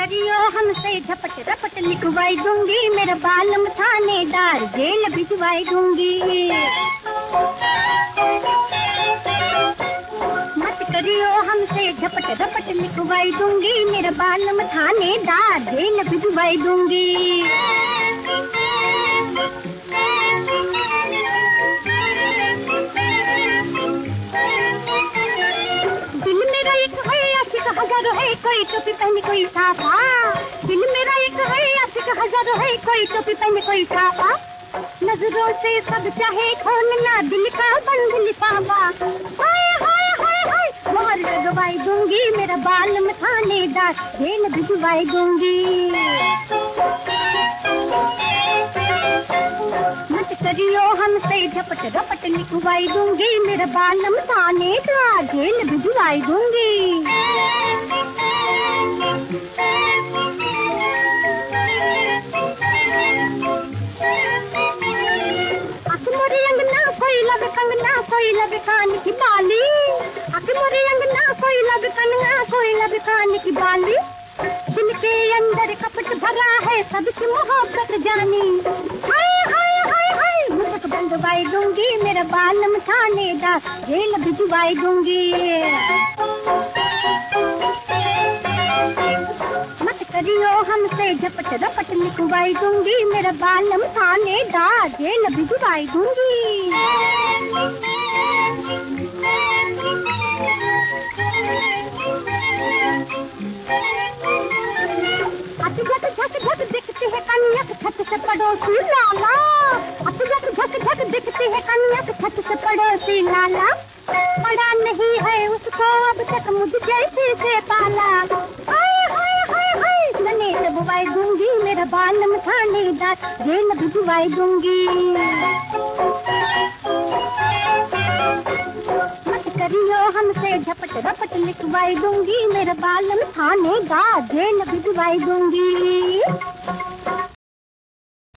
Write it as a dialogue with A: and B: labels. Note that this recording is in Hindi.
A: करियो हमसे झपट रपट लिखवाई दूंगी, मेरा बालम थानेदार जेल भिजवाई दूंगी। मत करियो हमसे झपट रपट लिखवाई दूंगी, मेरा बालम थानेदार जेल भिजवाई दूंगी। हजारों है कोई टोपी पहने कोई साफा, दिल मेरा एक है आशिक हजारों है कोई टोपी पहने कोई साफा। नजरों से सब चाहे खोलना दिल का बंद लिफाफा। हाय हाय हाय हाय मोहर लगवाई दूंगी, मेरा बालम थानेदार जेल भिजवाई दूंगी। मत करियो हमसे झपट रपट लिखवाई दूंगी, मेरा बालम थानेदार जेल भिजवाई दूंगी। कंगना कोई लब कान की बाली, मोरे अंगना कोई लब कंगना कोई लब कान की बाली। दिल के अंदर कपट भरा है सबकी मोहब्बत जानी। हाय हाय हाय हाय मुझको बंदवाई दूंगी, मेरा बालम थानेदार जेल भिजवाई दूंगी। मत करियो हमसे झपट रपट लिखवाई दूंगी, मेरा बालम थानेदार जेल भिजवाई दूंगी। झक झक दिखती है कन्या छत से पड़ोसी लाला, झक झक झक दिखती है कन्या छत से पड़ोसी लाला। पड़ा नहीं है उसको अब तक मुझ जैसे से पाला। हाय हाय हाय हाय गणेश बुवाई दूंगी, मेरा बालम थानेदार जेल भिजवाई दूंगी। मत करियो हमसे झपट रपट लिखवाई दूंगी, मेरा बालम थानेदार जेल भिजवाई दूंगी।